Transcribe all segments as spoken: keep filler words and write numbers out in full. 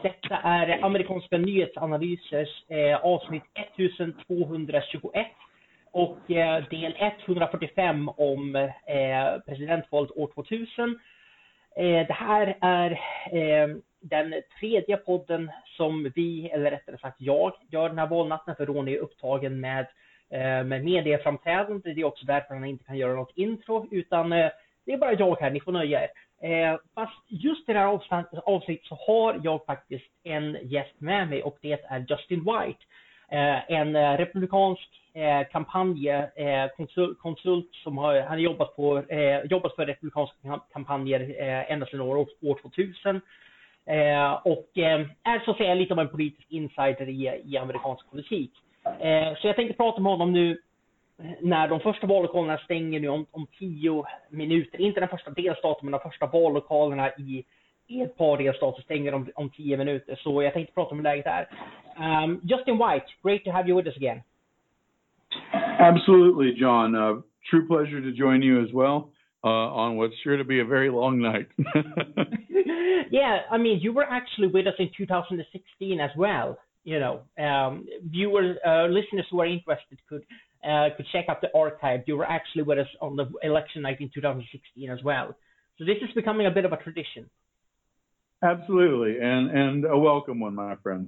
Detta är amerikanska nyhetsanalysers eh, avsnitt ettusentvåhundratjugoett och eh, del etthundrafyrtiofem om eh, presidentvalet år tvåtusen. Eh, det här är eh, den tredje podden som vi, eller rättare sagt jag, gör den här valnatten, för Ronny är upptagen med, eh, med medieframträdande. Det är också därför han inte kan göra något intro, utan eh, det är bara jag här, ni får nöja er. Eh, fast just i det här avsnittet så har jag faktiskt en gäst med mig, och det är Justin White. Eh, en eh, republikansk eh, kampanjkonsult eh, konsult som har, han har jobbat, på, eh, jobbat för republikanska kampanjer eh, ända sedan år, år tvåtusen. Eh, och eh, är så att säga lite av en politisk insider i, i amerikansk politik. Eh, så jag tänkte prata med honom nu när de första vallokalerna stänger nu om, om tio minuter. Inte den första delstaten, men de första vallokalerna i, i ett par delstater stänger om, om tio minuter. Så jag tänkte prata om läget där. Um, Justin White, great to have you with us again. Absolutely, John. Uh, true pleasure to join you as well uh, on what's sure to be a very long night. Yeah, I mean, you were actually with us in two thousand sixteen as well. You know, um, viewers, uh, listeners who are interested could uh, could check out the archive. You were actually with us on the election night in two thousand sixteen as well. So this is becoming a bit of a tradition. Absolutely, and and a welcome one, my friend.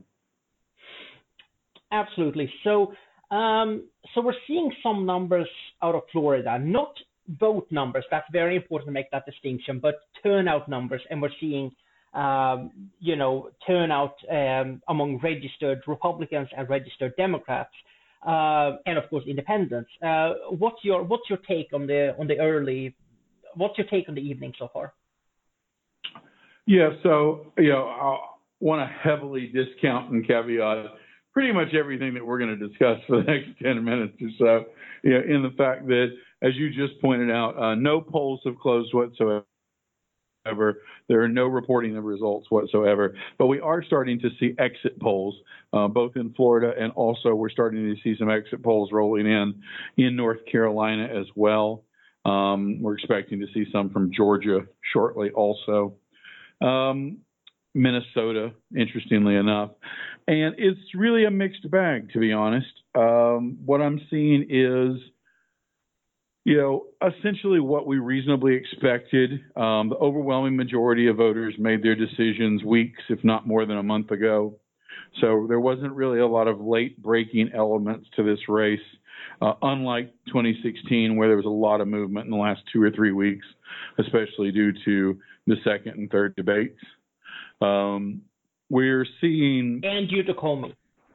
Absolutely. So, um, so we're seeing some numbers out of Florida, not vote numbers. That's very important to make that distinction, but turnout numbers, and we're seeing, um, you know, turnout um, among registered Republicans and registered Democrats, uh, and of course independents. Uh, what's your what's your take on the on the early? What's your take on the evening so far? Yeah, so you know, I want to heavily discount and caveat pretty much everything that we're going to discuss for the next ten minutes or so, you know, in the fact that, as you just pointed out, uh, no polls have closed whatsoever. There are no reporting of results whatsoever. But we are starting to see exit polls, uh, both in Florida, and also we're starting to see some exit polls rolling in in North Carolina as well. Um, we're expecting to see some from Georgia shortly also. Um, Minnesota, interestingly enough. And it's really a mixed bag, to be honest. Um, what I'm seeing is, you know, essentially what we reasonably expected. Um, the overwhelming majority of voters made their decisions weeks, if not more than a month ago. So there wasn't really a lot of late-breaking elements to this race, uh, unlike twenty sixteen, where there was a lot of movement in the last two or three weeks, especially due to the second and third debates. Um, we're seeing... And due to Comey.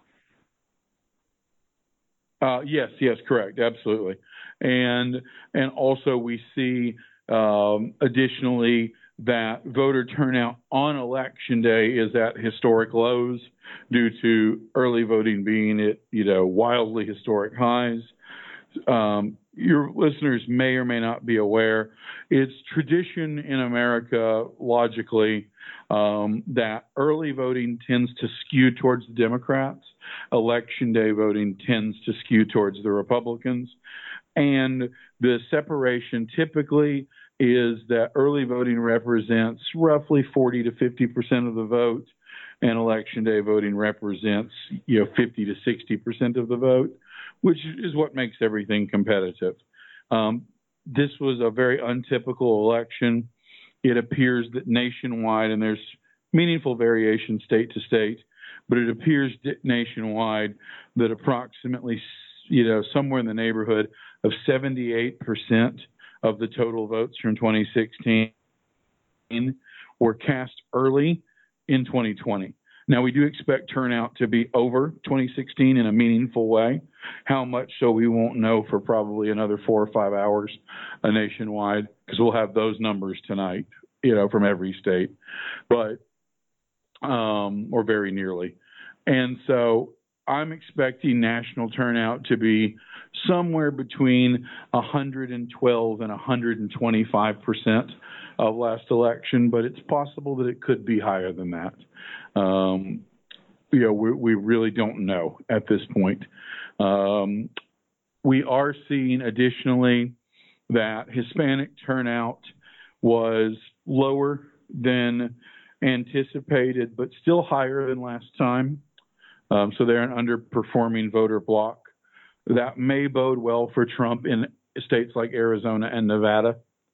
Uh, yes, yes, correct, absolutely. And and also we see um, additionally that voter turnout on election day is at historic lows due to early voting being at, you know, wildly historic highs. Um, your listeners may or may not be aware, it's tradition in America, logically, um, that early voting tends to skew towards the Democrats. Election day voting tends to skew towards the Republicans. And the separation typically is that early voting represents roughly forty to fifty percent of the vote, and election day voting represents, you know, fifty to sixty percent of the vote, which is what makes everything competitive. Um, this was a very untypical election. It appears that nationwide, and there's meaningful variation state to state, but it appears nationwide that approximately, you know, somewhere in the neighborhood of seventy-eight percent of the total votes from twenty sixteen were cast early in twenty twenty. Now, we do expect turnout to be over twenty sixteen in a meaningful way. How much so we won't know for probably another four or five hours uh, nationwide, because we'll have those numbers tonight, you know, from every state, but um, or very nearly. And so I'm expecting national turnout to be somewhere between one hundred twelve and one hundred twenty-five percent of last election, but it's possible that it could be higher than that. Um, you know, we, we really don't know at this point. Um, we are seeing additionally that Hispanic turnout was lower than anticipated, but still higher than last time. Um, so they're an underperforming voter bloc. That may bode well for Trump in states like Arizona and Nevada.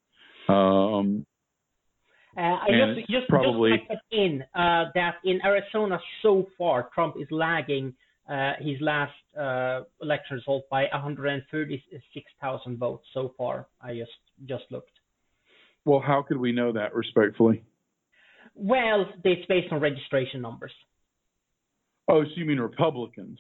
Um, uh, I and just just probably just put in uh, that in Arizona so far, Trump is lagging uh, his last uh, election result by one hundred thirty-six thousand votes so far. I just just looked. Well, how could we know that respectfully? Well, it's based on registration numbers. Oh, so you mean Republicans?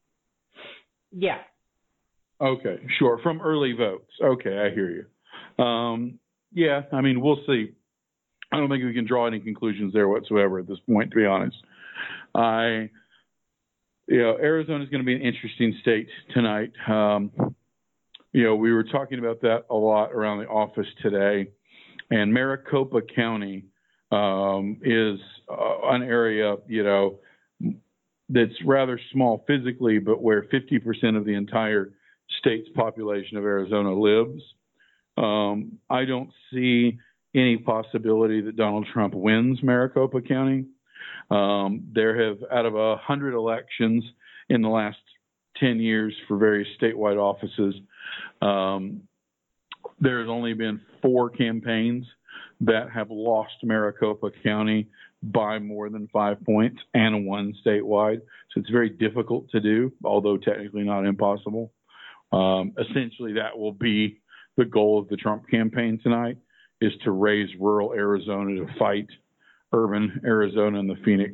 Yeah. Okay, sure. From early votes. Okay, I hear you. Um, yeah, I mean, we'll see. I don't think we can draw any conclusions there whatsoever at this point, to be honest. I, you know, Arizona is going to be an interesting state tonight. Um, you know, we were talking about that a lot around the office today, and Maricopa County um, is uh, an area, you know, that's rather small physically, but where fifty percent of the entire state's population of Arizona lives. Um, I don't see any possibility that Donald Trump wins Maricopa County. Um, there have, out of a hundred elections in the last ten years for various statewide offices, um, there has only been four campaigns that have lost Maricopa County by more than five points and one statewide. So it's very difficult to do, although technically not impossible. Um, essentially, that will be the goal of the Trump campaign tonight, is to raise rural Arizona to fight urban Arizona and the Phoenix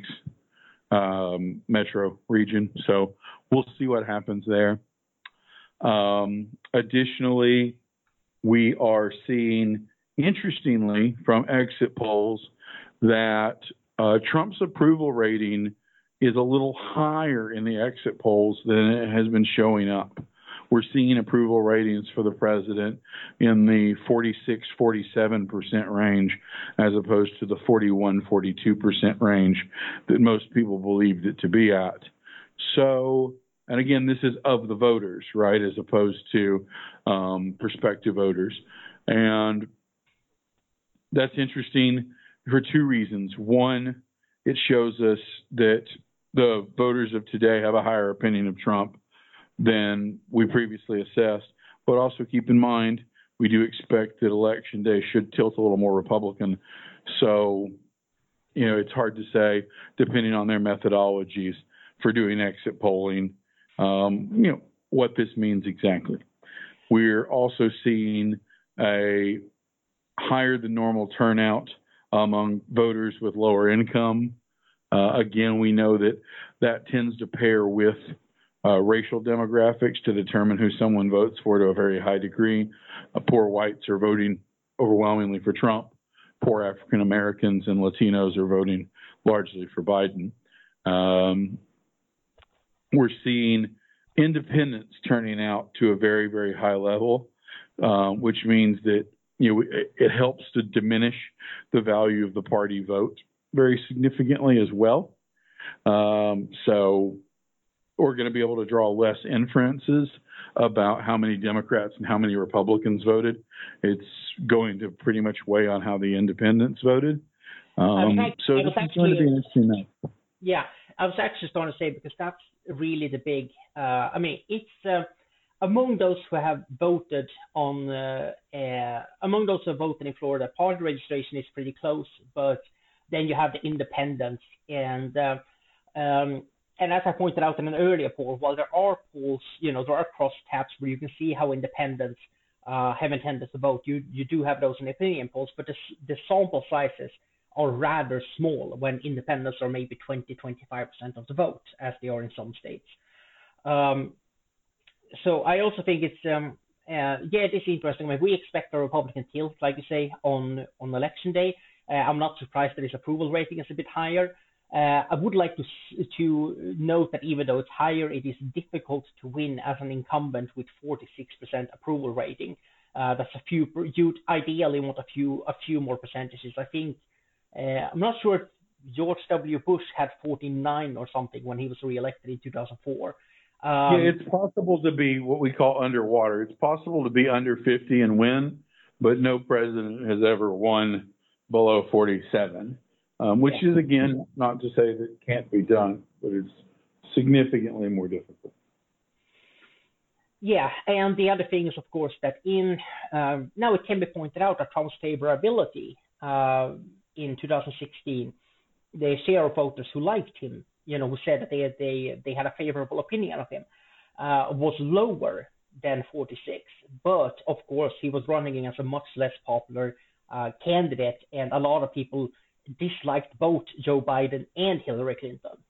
um, metro region. So we'll see what happens there. Um, additionally, we are seeing, interestingly, from exit polls that uh, Trump's approval rating is a little higher in the exit polls than it has been showing up. We're seeing approval ratings for the president in the forty-six, forty-seven percent range, as opposed to the forty-one, forty-two percent range that most people believed it to be at. So, and again, this is of the voters, right, as opposed to um, prospective voters. And that's interesting for two reasons. One, it shows us that the voters of today have a higher opinion of Trump than we previously assessed. But also keep in mind, we do expect that election day should tilt a little more Republican. So, you know, it's hard to say, depending on their methodologies for doing exit polling, um, you know, what this means exactly. We're also seeing a higher than normal turnout among voters with lower income. Uh, again, we know that that tends to pair with uh, racial demographics to determine who someone votes for to a very high degree. Uh, poor whites are voting overwhelmingly for Trump. Poor African Americans and Latinos are voting largely for Biden. Um, we're seeing independents turning out to a very, very high level, uh, which means that, you know, it, it helps to diminish the value of the party vote very significantly as well. Um, so we're going to be able to draw less inferences about how many Democrats and how many Republicans voted. It's going to pretty much weigh on how the independents voted. Um, fact, so this is going to be interesting night. Yeah, I was actually starting to say, because that's really the big, uh, I mean, it's uh, among those who have voted on, uh, uh, among those who have voted in Florida, party registration is pretty close, but then you have the independents. And uh, um, and as I pointed out in an earlier poll, while there are polls, you know, there are crosstabs where you can see how independents uh, have intended to vote. You you do have those in opinion polls, but the, the sample sizes are rather small when independents are maybe twenty, twenty-five percent of the vote, as they are in some states. Um, so I also think it's, um, uh, yeah, it is interesting. I mean, we expect a Republican tilt, like you say, on, on election day. Uh, I'm not surprised that his approval rating is a bit higher. Uh, I would like to to note that even though it's higher, it is difficult to win as an incumbent with forty-six percent approval rating. Uh, that's a few. You'd ideally want a few a few more percentages. I think uh, I'm not sure if George W. Bush had forty-nine or something when he was reelected in two thousand four. Um, yeah, it's possible to be what we call underwater. It's possible to be under fifty and win, but no president has ever won below forty-seven. um, which Yeah. is, again, not to say that it can't be done, but it's significantly more difficult. Yeah, and the other thing is, of course, that in um, now it can be pointed out that Trump's favorability uh, in two thousand sixteen, the share of voters who liked him, you know, who said that they they they had a favorable opinion of him, uh, was lower than forty-six. But of course, he was running against a much less popular uh, candidate, and a lot of people disliked both Joe Biden and Hillary Clinton.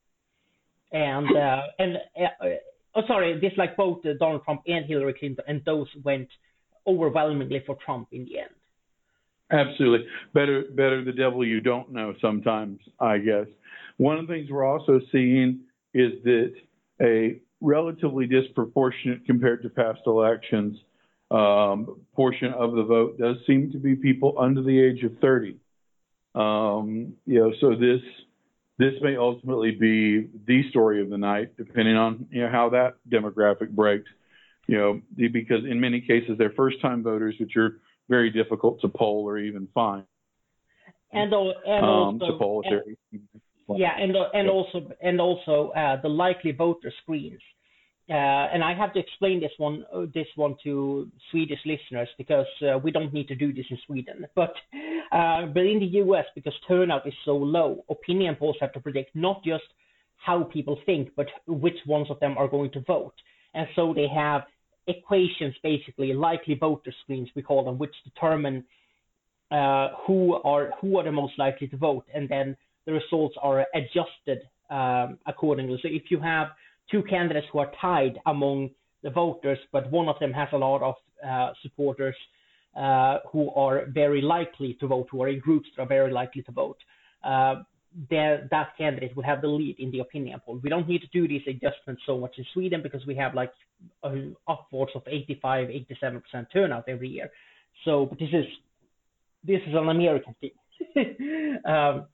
And uh, and uh, oh, sorry, disliked both uh, Donald Trump and Hillary Clinton, and those went overwhelmingly for Trump in the end. Absolutely. Better, better the devil you don't know sometimes, I guess. One of the things we're also seeing is that a relatively disproportionate compared to past elections um, portion of the vote does seem to be people under the age of thirty. Um, you know, so this this may ultimately be the story of the night, depending on, you know, how that demographic breaks. You know, because in many cases they're first-time voters, which are very difficult to poll or even find. And, and um, also, to poll if and, yeah, and and also and also uh, the likely voter screens. Uh, and I have to explain this one uh, this one to Swedish listeners because uh, we don't need to do this in Sweden. But uh, but in the U S, because turnout is so low, opinion polls have to predict not just how people think, but which ones of them are going to vote. And so they have equations, basically likely voter screens, we call them, which determine uh, who are who are the most likely to vote, and then the results are adjusted um, accordingly. So if you have two candidates who are tied among the voters, but one of them has a lot of uh, supporters uh, who are very likely to vote, who are in groups that are very likely to vote, uh, that candidate will have the lead in the opinion poll. We don't need to do these adjustments so much in Sweden because we have like uh, upwards of eighty-five, eighty-seven percent turnout every year. So but this is this is an American thing. um,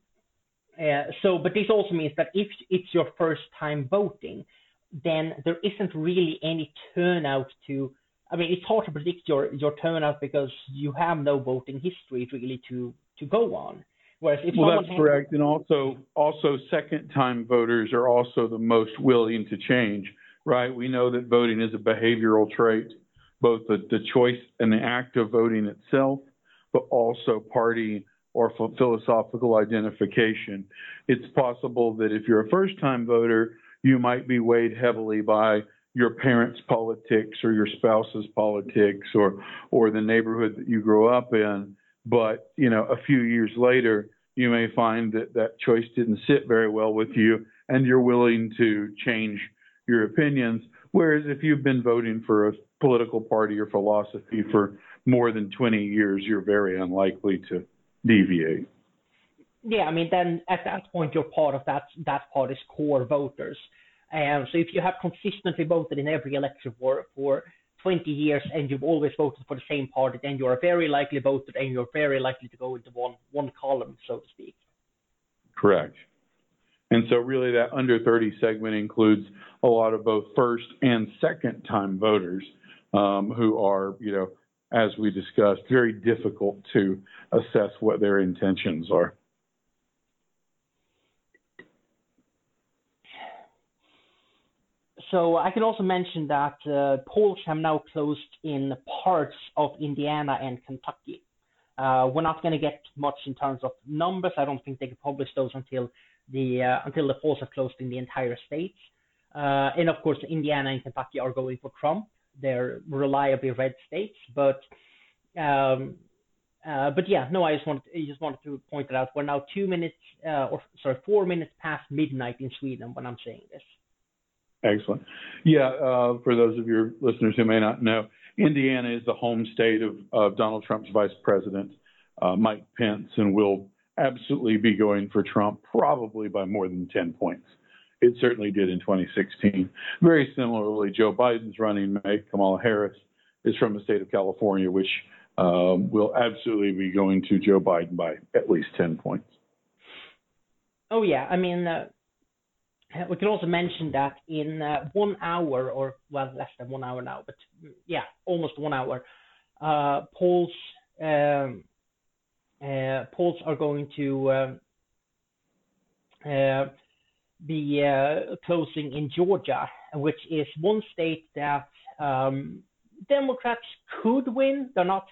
Uh, so, but this also means that if it's your first time voting, then there isn't really any turnout to, I mean, it's hard to predict your, your turnout because you have no voting history really to, to go on. Whereas if well, someone that's correct. And also, also second time voters are also the most willing to change, right? We know that voting is a behavioral trait, both the, the choice and the act of voting itself, but also party or philosophical identification. It's possible that if you're a first-time voter, you might be weighed heavily by your parents' politics or your spouse's politics or or the neighborhood that you grew up in. But, you know, a few years later, you may find that that choice didn't sit very well with you and you're willing to change your opinions. Whereas if you've been voting for a political party or philosophy for more than twenty years, you're very unlikely to deviate. Yeah, I mean, then at that point, you're part of that that party's core voters. And so if you have consistently voted in every election for, for twenty years and you've always voted for the same party, then you're a very likely voter and you're very likely to go into one, one column, so to speak. Correct. And so really that under thirty segment includes a lot of both first and second time voters um, who are, you know, as we discussed, very difficult to assess what their intentions are. So I can also mention that uh, polls have now closed in parts of Indiana and Kentucky. Uh, we're not going to get much in terms of numbers. I don't think they can publish those until the uh, until the polls have closed in the entire states. Uh, and of course, Indiana and Kentucky are going for Trump. They're reliably red states, but um, uh, but yeah, no, I just wanted I just wanted to point it out. We're now two minutes, uh, or sorry, four minutes past midnight in Sweden when I'm saying this. Excellent. Yeah, uh, for those of your listeners who may not know, Indiana is the home state of, of Donald Trump's vice president, uh, Mike Pence, and will absolutely be going for Trump probably by more than ten points. It certainly did in twenty sixteen. Very similarly, Joe Biden's running mate, Kamala Harris, is from the state of California, which um, will absolutely be going to Joe Biden by at least ten points. Oh, yeah. I mean, uh, we can also mention that in uh, one hour, or well, less than one hour now, but yeah, almost one hour, uh, polls, um, uh, polls are going to uh, uh, be uh, closing in Georgia, which is one state that um, Democrats could win. They're not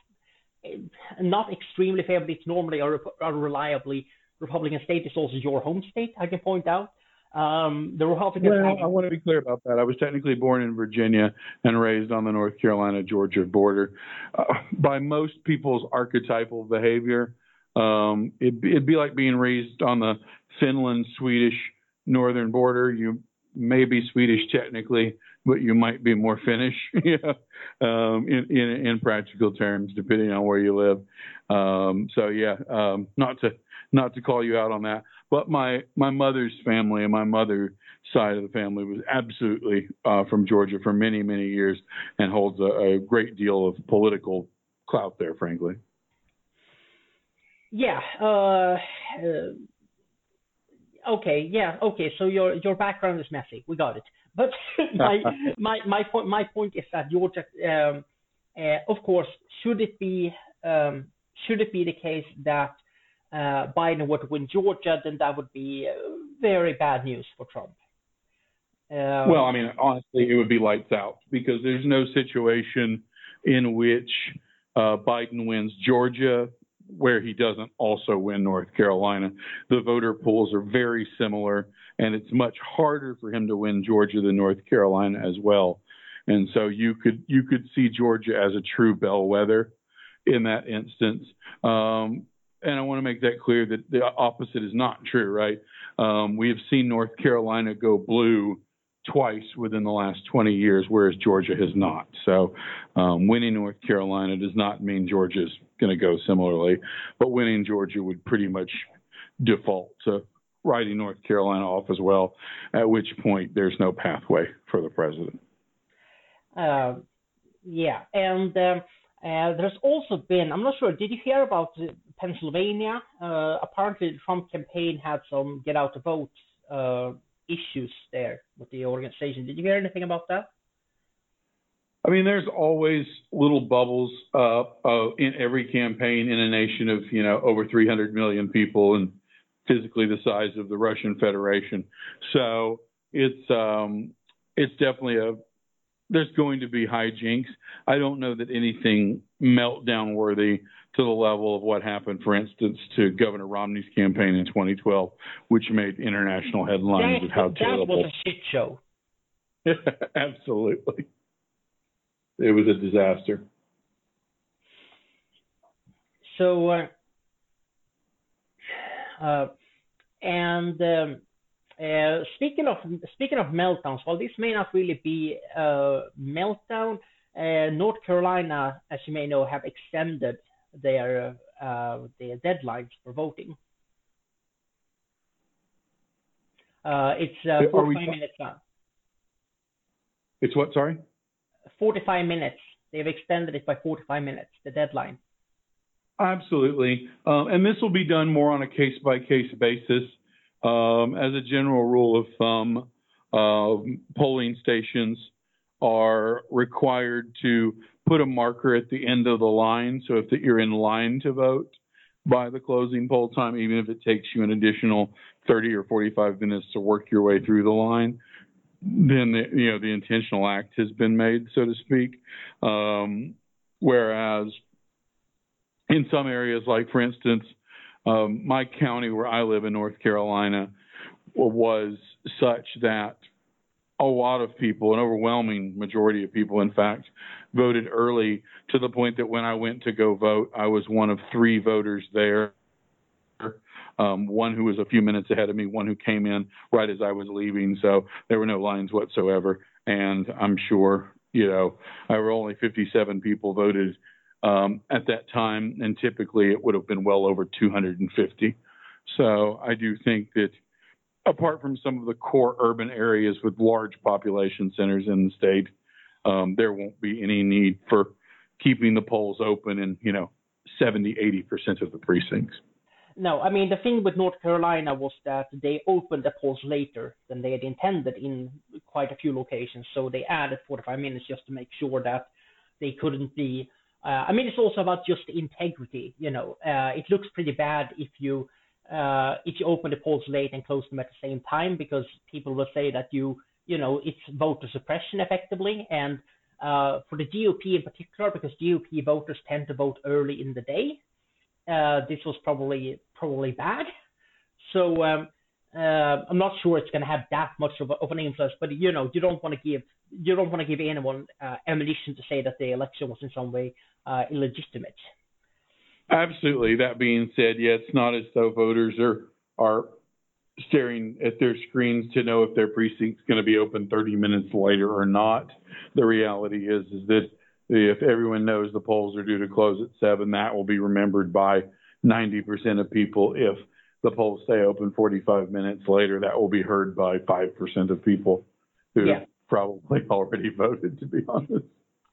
not extremely favorably. It's normally a, a reliably Republican state. It's also your home state, I can point out. Um, the Republicans. Well, I want to be clear about that. I was technically born in Virginia and raised on the North Carolina-Georgia border. Uh, by most people's archetypal behavior, um, it, it'd be like being raised on the Finland-Swedish northern border. You may be Swedish technically, but you might be more Finnish, yeah, um, in, in in practical terms, depending on where you live. Um, so yeah, um, not to not to call you out on that, but my my mother's family and my mother's side of the family was absolutely uh, from Georgia for many many years and holds a, a great deal of political clout there, frankly. Yeah. Uh, uh, okay. Yeah. Okay. So your your background is messy. We got it. But my my my point my point is that Georgia, um, uh, of course, should it be um, should it be the case that uh, Biden were to win Georgia, then that would be uh, very bad news for Trump. Um, well, I mean, honestly, it would be lights out because there's no situation in which uh, Biden wins Georgia where he doesn't also win North Carolina. The voter pools are very similar, and it's much harder for him to win Georgia than North Carolina as well. And so you could you could see Georgia as a true bellwether in that instance. Um, and I want to make that clear that the opposite is not true, right? Um, we have seen North Carolina go blue twice within the last twenty years, whereas Georgia has not. So um, winning North Carolina does not mean Georgia's going to go similarly, but winning Georgia would pretty much default to writing North Carolina off as well, at which point there's no pathway for the president. Uh, yeah, and um, uh, there's also been, I'm not sure, did you hear about Pennsylvania? Uh, apparently the Trump campaign had some get out the vote uh, issues there with the organization. Did you hear anything about that? I mean, there's always little bubbles uh, uh, in every campaign in a nation of, you know, over three hundred million people and physically the size of the Russian Federation. So it's um, it's definitely a there's going to be hijinks. I don't know that anything meltdown worthy to the level of what happened, for instance, to Governor Romney's campaign in twenty twelve, which made international headlines that, of how that terrible. That was a shit show. Absolutely. It was a disaster. So, uh, uh, and um, uh, speaking of speaking of meltdowns, while this may not really be a meltdown, uh, North Carolina, as you may know, have extended their uh, their deadlines for voting. Uh, it's uh, forty-five minutes now. It's what? Sorry. forty-five minutes. They've extended it by forty-five minutes, the deadline. Absolutely. Um, and this will be done more on a case-by-case basis. Um, as a general rule of thumb, uh, polling stations are required to put a marker at the end of the line. So if you're in line to vote by the closing poll time, even if it takes you an additional thirty or forty-five minutes to work your way through the line, then the, you know the intentional act has been made, so to speak. Um, whereas in some areas, like for instance, um, my county where I live in North Carolina was such that a lot of people, an overwhelming majority of people, in fact, voted early to the point that when I went to go vote, I was one of three voters there. Um, one who was a few minutes ahead of me, one who came in right as I was leaving. So there were no lines whatsoever. And I'm sure, you know, there were only fifty-seven people voted um, at that time. And typically it would have been well over two hundred fifty. So I do think that apart from some of the core urban areas with large population centers in the state, um, there won't be any need for keeping the polls open in, you know, seventy, eighty percent of the precincts. No, I mean, the thing with North Carolina was that they opened the polls later than they had intended in quite a few locations. So they added forty-five minutes just to make sure that they couldn't be Uh, I mean, it's also about just the integrity. You know, uh, it looks pretty bad if you uh, if you open the polls late and close them at the same time, because people will say that you you know it's voter suppression effectively. And uh, for the G O P in particular, because G O P voters tend to vote early in the day, uh, this was probably probably bad. So um, uh, I'm not sure it's going to have that much of, a, of an influence. But you know, you don't want to give you don't want to give anyone uh, ammunition to say that the election was in some way uh, illegitimate. Absolutely. That being said, yeah, it's not as though voters are are staring at their screens to know if their precinct's going to be open thirty minutes later or not. The reality is is that if everyone knows the polls are due to close at seven, that will be remembered by ninety percent of people. If the polls stay open forty-five minutes later, that will be heard by five percent of people who Yeah. probably already voted, to be honest.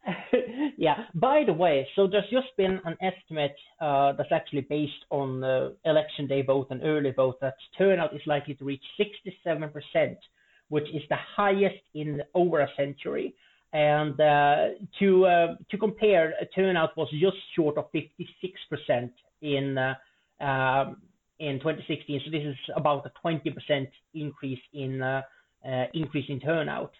Yeah. By the way, so there's just been an estimate uh, that's actually based on uh, election day vote and early vote that turnout is likely to reach sixty-seven percent, which is the highest in over a century. And uh, to uh, to compare, turnout was just short of fifty-six percent in uh, um, in twenty sixteen. So this is about a twenty percent increase in uh, uh, increase in turnout.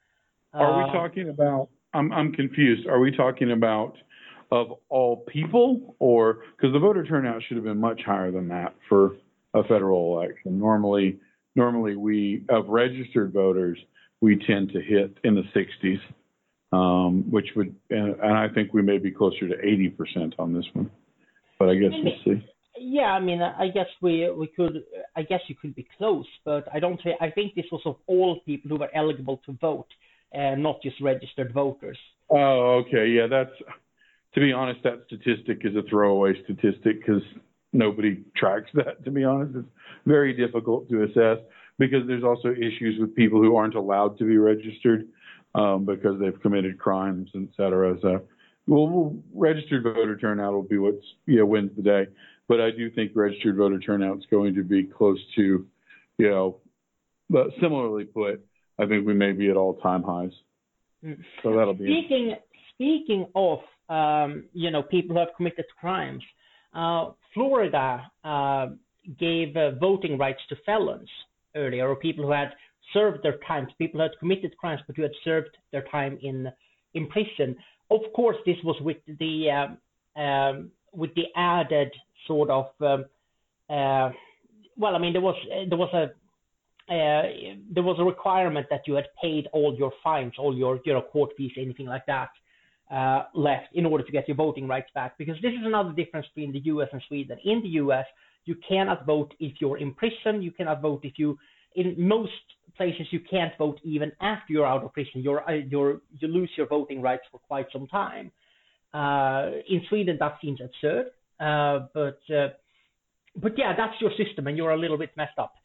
Are we Uh, talking about? I'm I'm confused. Are we talking about of all people, or because the voter turnout should have been much higher than that for a federal election? Normally, normally we of registered voters we tend to hit in the sixties, um, which would, and, and I think we may be closer to eighty percent on this one. But I guess we'll see. Yeah, I mean, I guess we we could. I guess you could be close, but I don't. I think this was of all people who were eligible to vote, and not just registered voters. Oh, okay, yeah. That's, to be honest, that statistic is a throwaway statistic because nobody tracks that. To be honest, it's very difficult to assess because there's also issues with people who aren't allowed to be registered um, because they've committed crimes, et cetera. So, well, we'll, registered voter turnout will be what's you know wins the day. But I do think registered voter turnout is going to be close to, you know, but similarly put, I think we may be at all-time highs. So that'll be speaking speaking of um, you know people who have committed crimes. Uh, Florida uh, gave uh, voting rights to felons earlier, or people who had served their time, people who had committed crimes but who had served their time in in prison. Of course, this was with the um, um, with the added sort of um, uh, well, I mean there was there was a Uh, there was a requirement that you had paid all your fines, all your, your court fees, anything like that, uh, left in order to get your voting rights back. Because this is another difference between the U S and Sweden. In the U S, you cannot vote if you're in prison. You cannot vote if you, in most places, you can't vote even after you're out of prison. You're, uh, you're, you lose your voting rights for quite some time. Uh, in Sweden, that seems absurd. Uh, but, uh, but yeah, that's your system, and you're a little bit messed up.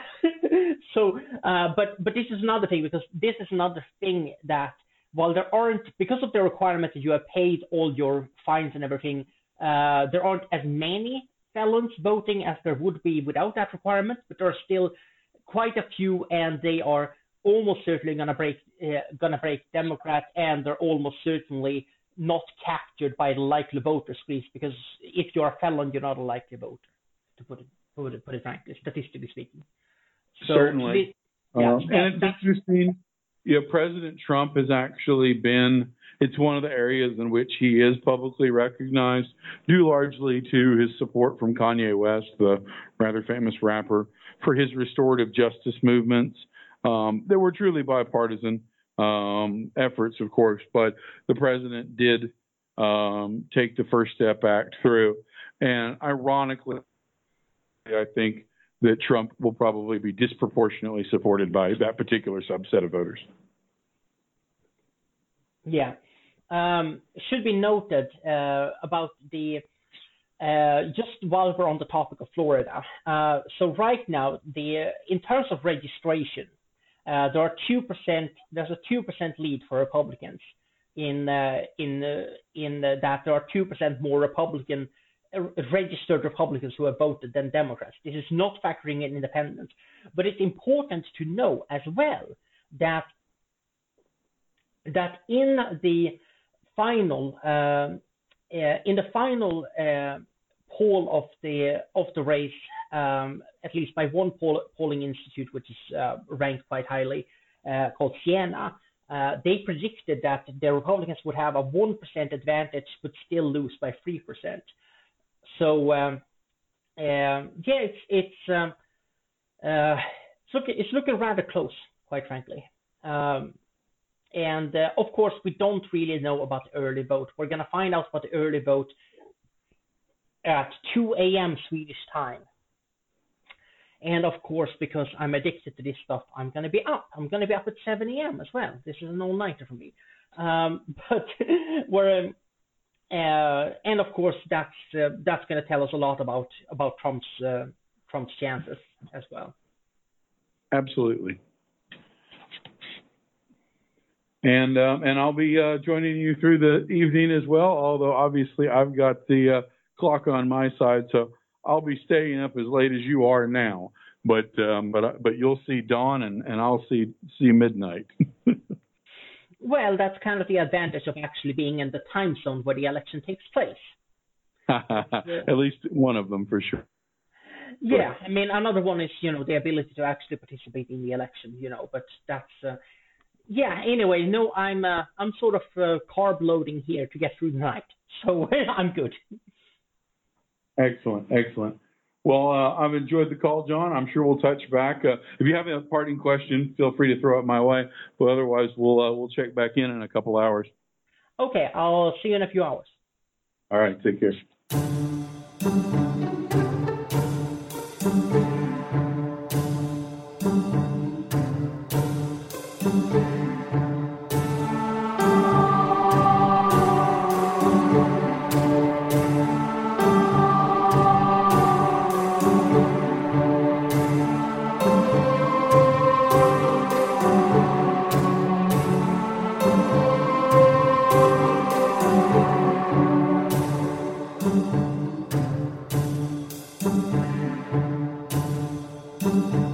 so, uh, but but this is another thing, because this is another thing that while there aren't, because of the requirement that you have paid all your fines and everything, uh, there aren't as many felons voting as there would be without that requirement, but there are still quite a few, and they are almost certainly gonna break uh, gonna break Democrat, and they're almost certainly not captured by the likely voter squeeze, because if you're a felon, you're not a likely voter, to put it put it, put it frankly, statistically speaking. So Certainly. This, yeah, um, and it's interesting, you know, President Trump has actually been, it's one of the areas in which he is publicly recognized, due largely to his support from Kanye West, the rather famous rapper, for his restorative justice movements. Um, they were truly bipartisan um, efforts, of course, but the president did um, take the First Step Act through. And ironically, I think that Trump will probably be disproportionately supported by that particular subset of voters. Yeah. Um, should be noted uh, about the, uh, just while we're on the topic of Florida. Uh, so right now, the in terms of registration, uh, there are two percent, there's a two percent lead for Republicans in, uh, in, uh, in uh, that there are two percent more Republican registered Republicans who have voted than Democrats. This is not factoring in independents, but it's important to know as well that that in the final uh, uh, in the final uh, poll of the of the race, um, at least by one poll, polling institute, which is uh, ranked quite highly, uh, called Siena, uh, they predicted that the Republicans would have a one percent advantage, but still lose by three percent. So um, uh, yeah, it's it's um, uh, it's looking it's looking rather close, quite frankly. Um, and uh, of course, we don't really know about the early vote. We're gonna find out about the early vote at two a m Swedish time. And of course, because I'm addicted to this stuff, I'm going to be up. I'm going to be up at seven a m as well. This is an all-nighter for me. Um, but we're, uh, and of course, that's uh, that's going to tell us a lot about about Trump's uh, Trump's chances as well. Absolutely. And um, and I'll be uh, joining you through the evening as well. Although obviously I've got the uh, clock on my side, so I'll be staying up as late as you are now, but um, but but you'll see dawn, and, and I'll see see midnight. Well, that's kind of the advantage of actually being in the time zone where the election takes place. At least one of them for sure. Yeah, I mean, another one is, you know, the ability to actually participate in the election, you know, but that's, uh, yeah, anyway, no, I'm uh, I'm sort of uh, carb loading here to get through the night, so I'm good. Excellent, excellent. Well, uh, I've enjoyed the call, John. I'm sure we'll touch back. Uh, if you have a parting question, feel free to throw it my way. But otherwise, we'll uh, we'll check back in in a couple hours. Okay, I'll see you in a few hours. All right, take care. Thank you.